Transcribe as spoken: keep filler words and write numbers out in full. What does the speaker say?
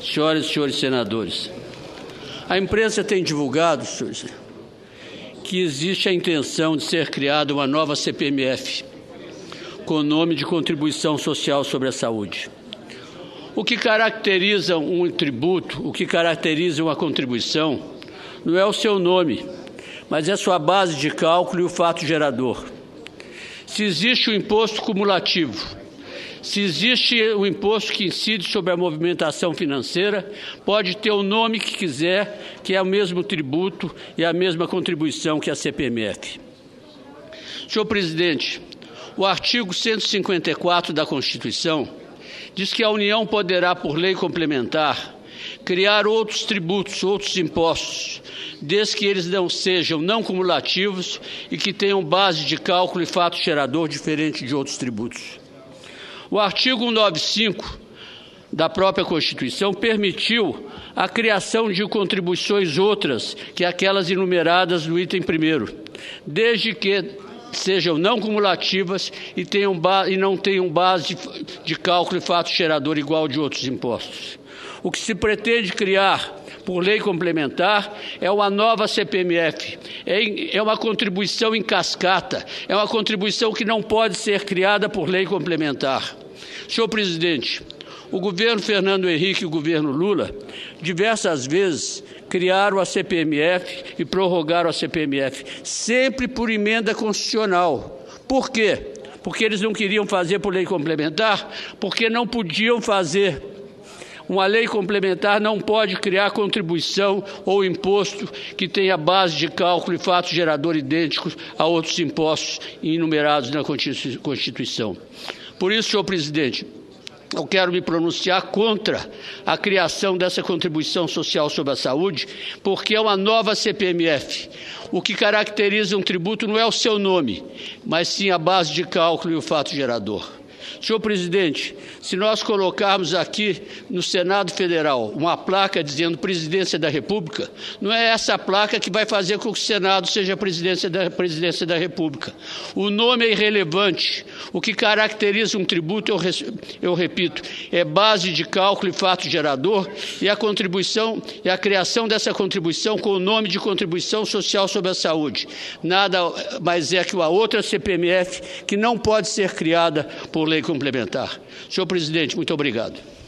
senhoras e senhores senadores, a imprensa tem divulgado, senhores, que existe a intenção de ser criada uma nova C P M F, com o nome de Contribuição Social sobre a Saúde. O que caracteriza um tributo, o que caracteriza uma contribuição, não é o seu nome, mas é sua base de cálculo e o fato gerador. Se existe o imposto cumulativo, se existe o imposto que incide sobre a movimentação financeira, pode ter o nome que quiser, que é o mesmo tributo e a mesma contribuição que a C P M F. Senhor presidente, o artigo cento e cinquenta e quatro da Constituição diz que a União poderá, por lei complementar, criar outros tributos, outros impostos, desde que eles não sejam não cumulativos e que tenham base de cálculo e fato gerador diferente de outros tributos. O artigo cento e noventa e cinco da própria Constituição permitiu a criação de contribuições outras que aquelas enumeradas no item primeiro, desde que sejam não cumulativas e, tenham e não tenham base de, de cálculo e fato gerador igual de outros impostos. O que se pretende criar por lei complementar é uma nova C P M F, é, é uma contribuição em cascata, é uma contribuição que não pode ser criada por lei complementar. Senhor presidente, o governo Fernando Henrique e o governo Lula, diversas vezes, criaram a C P M F e prorrogaram a C P M F, sempre por emenda constitucional. Por quê? Porque eles não queriam fazer por lei complementar, porque não podiam fazer. Uma lei complementar não pode criar contribuição ou imposto que tenha base de cálculo e fato gerador idênticos a outros impostos enumerados na Constituição. Por isso, senhor presidente, eu quero me pronunciar contra a criação dessa contribuição social sobre a saúde, porque é uma nova C P M F. O que caracteriza um tributo não é o seu nome, mas sim a base de cálculo e o fato gerador. Senhor presidente, se nós colocarmos aqui no Senado Federal uma placa dizendo Presidência da República, não é essa placa que vai fazer com que o Senado seja a Presidência da, Presidência da República. O nome é irrelevante. O que caracteriza um tributo, eu, eu repito, é base de cálculo e fato gerador e a contribuição e a criação dessa contribuição com o nome de Contribuição Social sobre a Saúde. Nada mais é que uma outra C P M F que não pode ser criada por lei complementar. Senhor presidente, muito obrigado.